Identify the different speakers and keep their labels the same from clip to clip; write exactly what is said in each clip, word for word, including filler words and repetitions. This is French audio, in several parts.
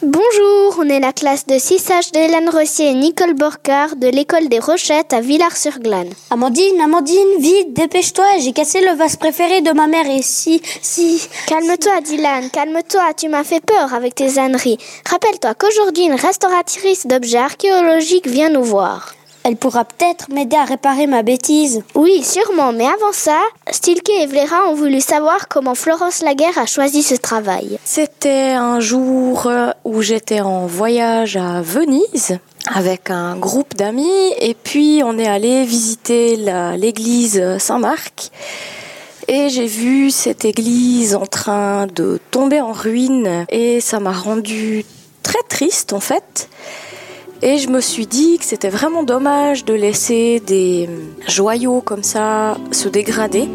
Speaker 1: Bonjour, on est la classe de six H d'Hélène Rossier et Nicole Borcard de l'école des Rochettes à Villars-sur-Glane.
Speaker 2: Amandine, Amandine, vite, dépêche-toi, j'ai cassé le vase préféré de ma mère et si, si...
Speaker 1: Calme-toi Dylan, calme-toi, tu m'as fait peur avec tes âneries. Rappelle-toi qu'aujourd'hui une restauratrice d'objets archéologiques vient nous voir.
Speaker 2: Elle pourra peut-être m'aider à réparer ma bêtise.
Speaker 1: Oui, sûrement, mais avant ça, Stilke et Vlera ont voulu savoir comment Florence Laguerre a choisi ce travail.
Speaker 3: C'était un jour où j'étais en voyage à Venise avec un groupe d'amis et puis on est allé visiter la, l'église Saint-Marc et j'ai vu cette église en train de tomber en ruine et ça m'a rendue très triste en fait. Et je me suis dit que c'était vraiment dommage de laisser des joyaux comme ça se dégrader.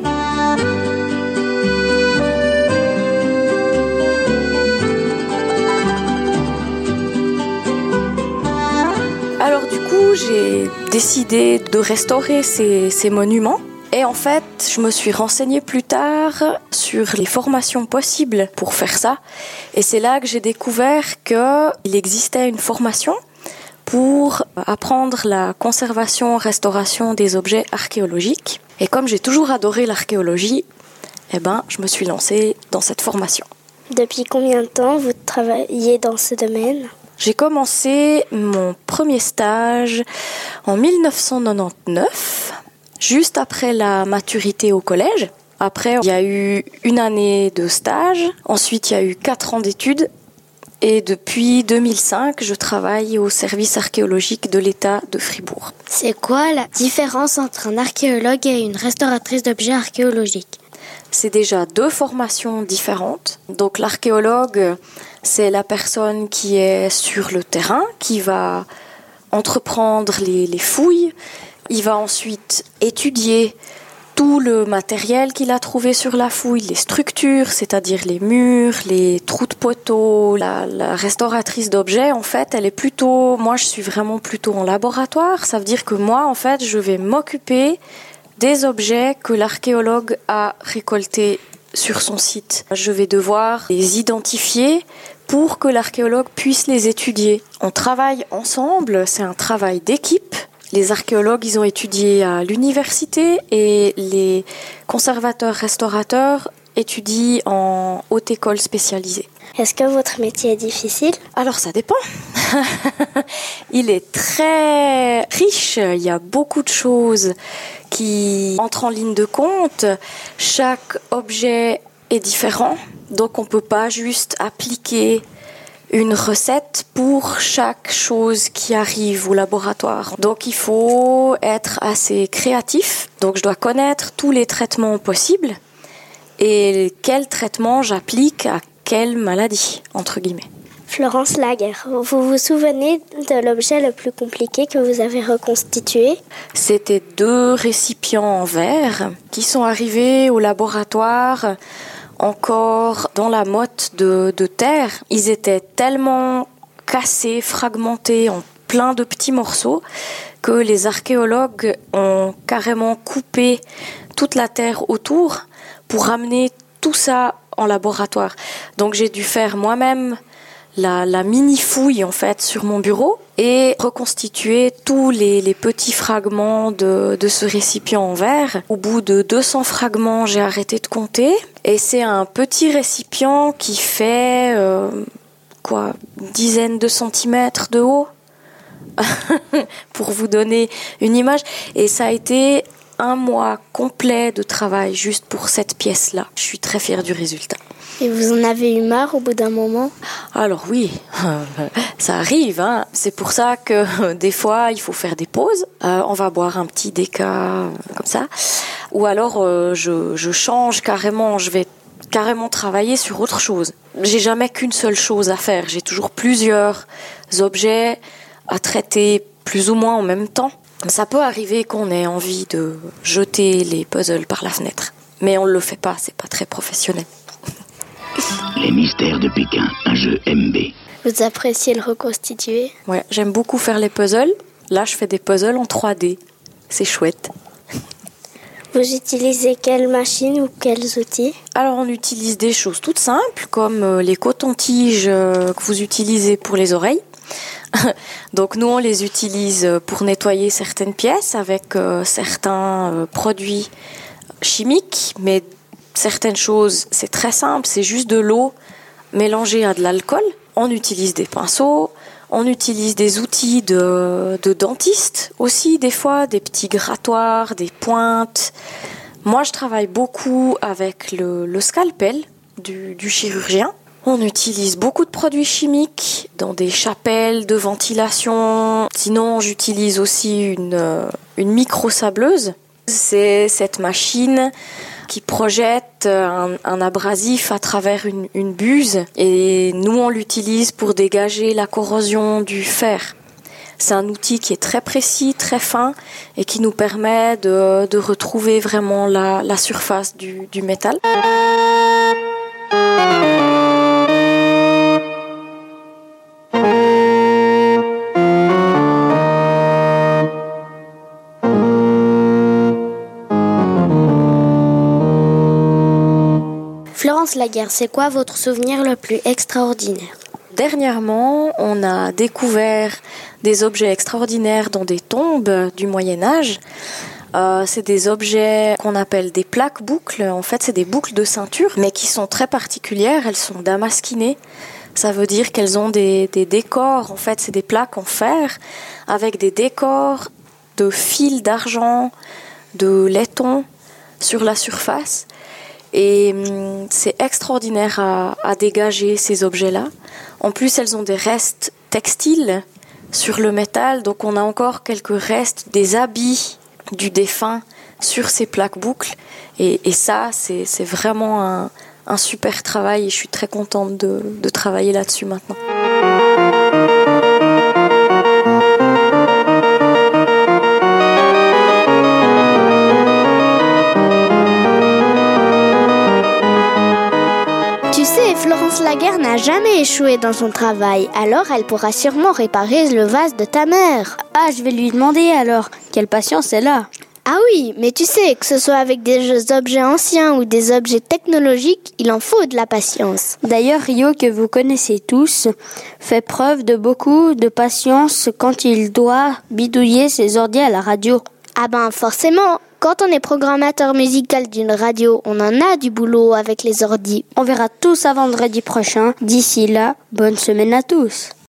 Speaker 3: Alors du coup, j'ai décidé de restaurer ces, ces monuments. Et en fait, je me suis renseignée plus tard sur les formations possibles pour faire ça. Et c'est là que j'ai découvert qu'il existait une formation pour apprendre la conservation, restauration des objets archéologiques. Et comme j'ai toujours adoré l'archéologie, eh ben, je me suis lancée dans cette formation.
Speaker 1: Depuis combien de temps vous travaillez dans ce domaine ?
Speaker 3: J'ai commencé mon premier stage en dix-neuf cent quatre-vingt-dix-neuf, juste après la maturité au collège. Après, il y a eu une année de stage, ensuite il y a eu quatre ans d'études. Et depuis deux mille cinq, je travaille au service archéologique de l'État de Fribourg.
Speaker 2: C'est quoi la différence entre un archéologue et une restauratrice d'objets archéologiques ?
Speaker 3: C'est déjà deux formations différentes. Donc l'archéologue, c'est la personne qui est sur le terrain, qui va entreprendre les, les fouilles. Il va ensuite étudier tout le matériel qu'il a trouvé sur la fouille, les structures, c'est-à-dire les murs, les trous de poteaux. La, la restauratrice d'objets, en fait, elle est plutôt... Moi, je suis vraiment plutôt en laboratoire. Ça veut dire que moi, en fait, je vais m'occuper des objets que l'archéologue a récoltés sur son site. Je vais devoir les identifier pour que l'archéologue puisse les étudier. On travaille ensemble, c'est un travail d'équipe. Les archéologues, ils ont étudié à l'université et les conservateurs-restaurateurs étudient en haute école spécialisée.
Speaker 1: Est-ce que votre métier est difficile ?
Speaker 3: Alors ça dépend. Il est très riche, il y a beaucoup de choses qui entrent en ligne de compte. Chaque objet est différent, donc on ne peut pas juste appliquer une recette pour chaque chose qui arrive au laboratoire. Donc il faut être assez créatif. Donc je dois connaître tous les traitements possibles et quel traitement j'applique à quelle maladie, entre guillemets.
Speaker 1: Florence Laguerre, vous vous souvenez de l'objet le plus compliqué que vous avez reconstitué ?
Speaker 3: C'était deux récipients en verre qui sont arrivés au laboratoire encore dans la motte de, de terre. Ils étaient tellement cassés, fragmentés en plein de petits morceaux que les archéologues ont carrément coupé toute la terre autour pour ramener tout ça en laboratoire. Donc j'ai dû faire moi-même la, la mini-fouille en fait sur mon bureau et reconstituer tous les, les petits fragments de, de ce récipient en verre. Au bout de deux cents fragments, j'ai arrêté de compter. Et c'est un petit récipient qui fait euh, quoi, une dizaine de centimètres de haut pour vous donner une image. Et ça a été un mois complet de travail juste pour cette pièce-là. Je suis très fière du résultat.
Speaker 1: Et vous en avez eu marre au bout d'un moment ?
Speaker 3: Alors oui, ça arrive. Hein. C'est pour ça que des fois, il faut faire des pauses. Euh, on va boire un petit déca comme ça. Ou alors, euh, je, je change carrément. Je vais carrément travailler sur autre chose. J'ai jamais qu'une seule chose à faire. J'ai toujours plusieurs objets à traiter plus ou moins en même temps. Ça peut arriver qu'on ait envie de jeter les puzzles par la fenêtre. Mais on ne le fait pas, c'est pas très professionnel.
Speaker 4: Les mystères de Pékin, un jeu M B.
Speaker 1: Vous appréciez le reconstituer ?
Speaker 3: Ouais, j'aime beaucoup faire les puzzles. Là, je fais des puzzles en trois D. C'est chouette.
Speaker 2: Vous utilisez quelle machine ou quels outils?
Speaker 3: Alors on utilise des choses toutes simples comme les cotons-tiges que vous utilisez pour les oreilles. Donc nous on les utilise pour nettoyer certaines pièces avec euh, certains euh, produits chimiques, mais certaines choses c'est très simple, c'est juste de l'eau mélangée à de l'alcool. On utilise des pinceaux, on utilise des outils de, de dentiste aussi des fois, des petits grattoirs, des pointes. Moi je travaille beaucoup avec le, le scalpel du, du chirurgien. On utilise beaucoup de produits chimiques dans des chapelles de ventilation. Sinon, j'utilise aussi une, une micro-sableuse. C'est cette machine qui projette un, un abrasif à travers une, une buse. Et nous, on l'utilise pour dégager la corrosion du fer. C'est un outil qui est très précis, très fin et qui nous permet de, de retrouver vraiment la, la surface du, du métal.
Speaker 2: Florence Laguerre, c'est quoi votre souvenir le plus extraordinaire?
Speaker 3: Dernièrement, on a découvert des objets extraordinaires dans des tombes du Moyen-Âge. Euh, c'est des objets qu'on appelle des plaques boucles. En fait, c'est des boucles de ceinture, mais qui sont très particulières. Elles sont damasquinées. Ça veut dire qu'elles ont des, des décors. En fait, c'est des plaques en fer avec des décors de fils d'argent, de laiton sur la surface. Et hum, c'est extraordinaire à, à dégager ces objets-là. En plus, elles ont des restes textiles sur le métal, donc on a encore quelques restes des habits du défunt sur ces plaques boucles. Et, et ça, c'est, c'est vraiment un, un super travail et je suis très contente de, de travailler là-dessus maintenant.
Speaker 1: Florence Laguerre n'a jamais échoué dans son travail, alors elle pourra sûrement réparer le vase de ta mère.
Speaker 2: Ah, je vais lui demander alors. Quelle patience elle a.
Speaker 1: Ah oui, mais tu sais, que ce soit avec des objets anciens ou des objets technologiques, il en faut de la patience.
Speaker 2: D'ailleurs, Rio, que vous connaissez tous, fait preuve de beaucoup de patience quand il doit bidouiller ses ordi à la radio.
Speaker 1: Ah ben forcément, quand on est programmateur musical d'une radio, on en a du boulot avec les ordis.
Speaker 2: On verra tout ça vendredi prochain. D'ici là, bonne semaine à tous.